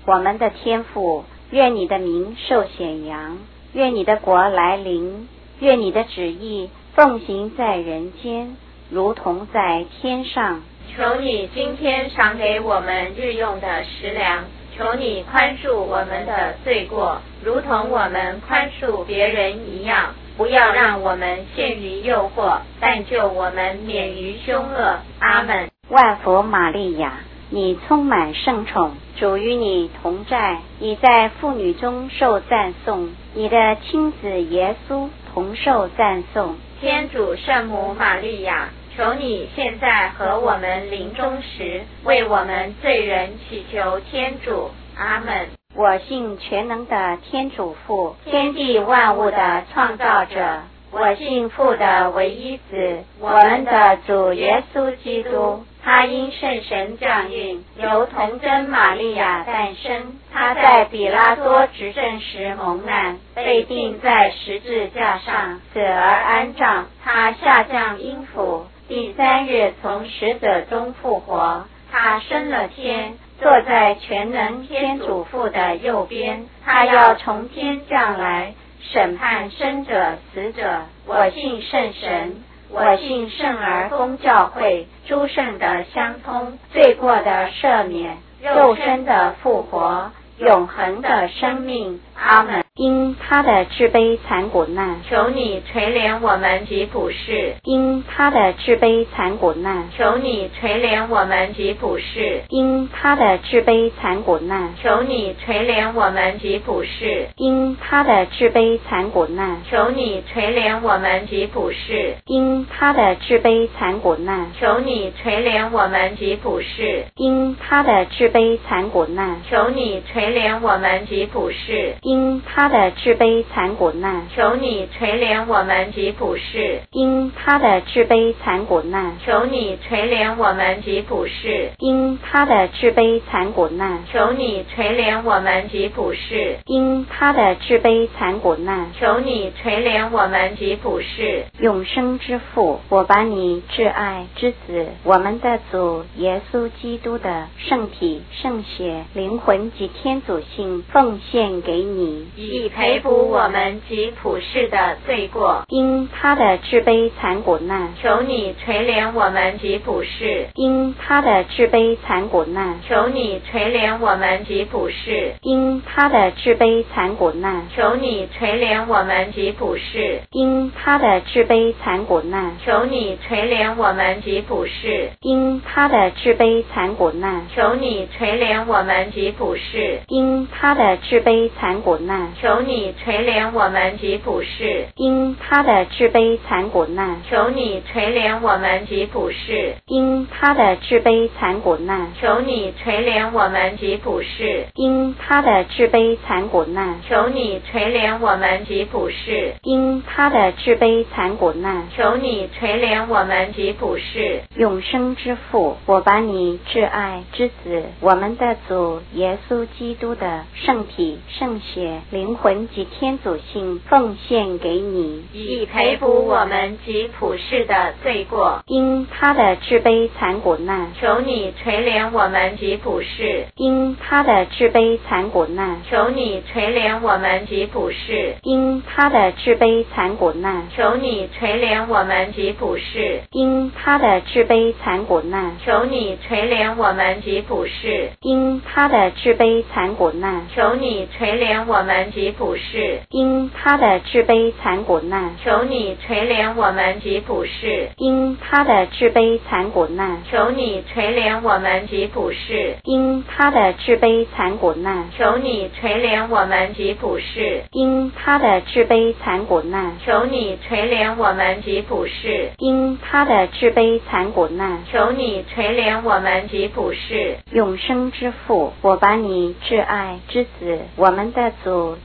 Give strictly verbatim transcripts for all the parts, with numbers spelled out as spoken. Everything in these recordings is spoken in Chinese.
我们的天父，愿你的名受显扬，愿你的国来临，愿你的旨意奉行在人间，如同在天上。 求你今天赏给我们日用的食粮，求你宽恕我们的罪过，如同我们宽恕别人一样，不要让我们陷于诱惑，但救我们免于凶恶。阿们。 万福玛利亚，你充满圣宠，主与你同在，你在妇女中受赞颂，你的亲子耶稣同受赞颂。 天主圣母玛利亚，求你现在和我们临终时，为我们罪人祈求天主。阿们。 我信全能的天主父，天地万物的创造者。我信父的唯一子，我们的主耶稣基督。他因圣神降孕，由童贞玛利亚诞生。他在比拉多执政时蒙难，被钉在十字架上，死而安葬。他下降阴府，第三日从死者中复活。他升了天，坐在全能天主父的右边。他要从天降来，审判生者死者。我信圣神，我信圣而公教会，诸圣的相通，罪过的赦免，肉身的复活，永恒的生命。阿们。因他的至悲惨苦难， 求你垂怜我们及普世。 因他的至悲惨苦难， 求你垂怜我们及普世。 因他的至悲惨苦难， 求你垂怜我们及普世。 因他的至悲惨苦难， 求你垂怜我们及普世。 因他的至悲惨苦难， 求你垂怜我们及普世。 因他的至悲惨苦难， 求你垂怜我们及普世。 因他的至悲惨苦难， 求你垂怜我们及普世。 因他的至悲惨苦难， 求你垂怜我们及普世。 因他的至悲惨苦难， 求你垂怜我们及普世。 因他的至悲惨苦难， 求你垂怜我们及普世。 永生之父，我把你至爱之子，我们的主耶稣基督的圣体、圣血、灵魂及天主性奉献给你， 以赔补我们及普世的罪过。 因他的至悲惨苦难， 求你垂怜我们及普世。 因他的至悲惨苦难， 求你垂怜我们及普世。 因他的至悲惨苦难， 求你垂怜我们及普世。 因他的至悲惨苦难， 求你垂怜我们及普世。 因他的至悲惨苦难， 求你垂怜我们及普世。 因他的至悲惨苦难， 求你垂怜我们及普世。 因他的至悲惨苦难， 求你垂怜我们及普世。 因他的至悲惨苦难， 求你垂怜我们及普世。 因他的至悲惨苦难， 求你垂怜我们及普世。 因他的至悲惨苦难， 求你垂怜我们及普世。 永生之父，我把你至爱之子，我们的主耶稣基督的圣体、圣血、灵魂及天主性奉献给你， 以赔补我们及普世的罪过。 因他的至悲惨苦难， 求你垂怜我们及普世。 因他的至悲惨苦难， 求你垂怜我们及普世。 因他的至悲惨苦难， 求你垂怜我们及普世。 因他的至悲惨苦难， 求你垂怜我们及普世。 因他的至悲惨苦难， 求你垂怜我们及普世。 因他的至悲惨苦难， 求你垂怜我们及普世。 因他的至悲惨苦难， 求你垂怜我们及普世。 因他的至悲惨苦难， 求你垂怜我们及普世。 因他的至悲惨苦难， 求你垂怜我们及普世。 因他的至悲惨苦难， 求你垂怜我们及普世。 永生之父，我把你至爱之子，我们的主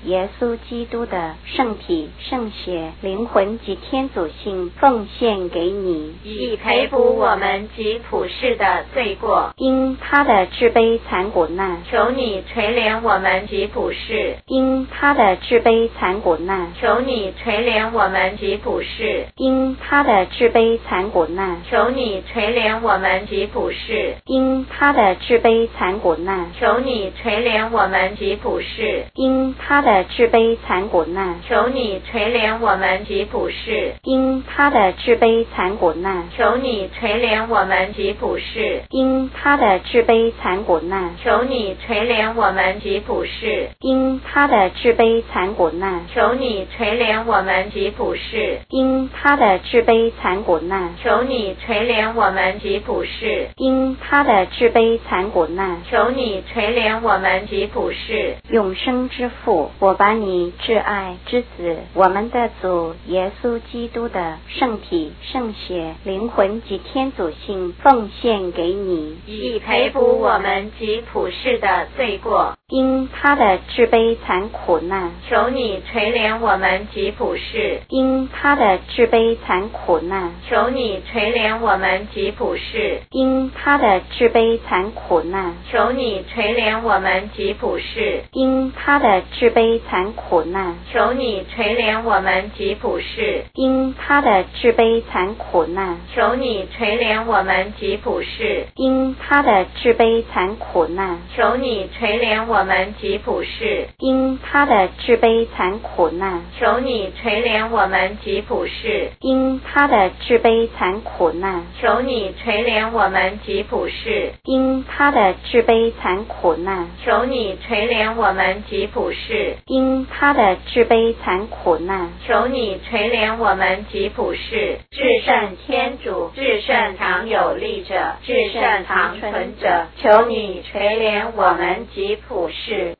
耶稣基督的圣体、圣血、灵魂及天主性奉献给你， 以赔补我们及普世的罪过。 因他的至悲惨苦难， 求你垂怜我们及普世。 因他的至悲惨苦难， 求你垂怜我们及普世。 因他的至悲惨苦难， 求你垂怜我们及普世。 因他的至悲惨苦难， 求你垂怜我们及普世。 因他的至悲惨苦难， 求你垂怜我们及普世。 因他的至悲惨苦难， 求你垂怜我们及普世。 因他的至悲惨苦难， 求你垂怜我们及普世。 因他的至悲惨苦难， 求你垂怜我们及普世。 因他的至悲惨苦难， 求你垂怜我们及普世。 因他的至悲惨苦难， 求你垂怜我们及普世。 永生之父，我把你至爱之子，我们的主耶稣基督的圣体、圣血、灵魂及天主性奉献给你， 以赔补我们及普世的罪过。 因他的至悲惨苦难， 求你垂怜我们及普世。 因他的至悲惨苦难， 求你垂怜我们及普世。 因他的至悲惨苦难， 求你垂怜我们及普世。 因他的至悲惨苦难， 求你垂怜我们及普世。 因他的至悲惨苦难， 求你垂怜我们及普世。 因他的至悲惨苦难， 求你垂怜我们及普世。 因他的至悲惨苦难， 求你垂怜我们及普世。 因他的至悲惨苦难， 求你垂怜我们及普世。 因他的至悲惨苦难， 求你垂怜我们及普世。 因他的至悲惨苦难， 求你垂怜我们及普世。至圣天主，至圣常有力者，至圣常存者，求你垂怜我们及普世。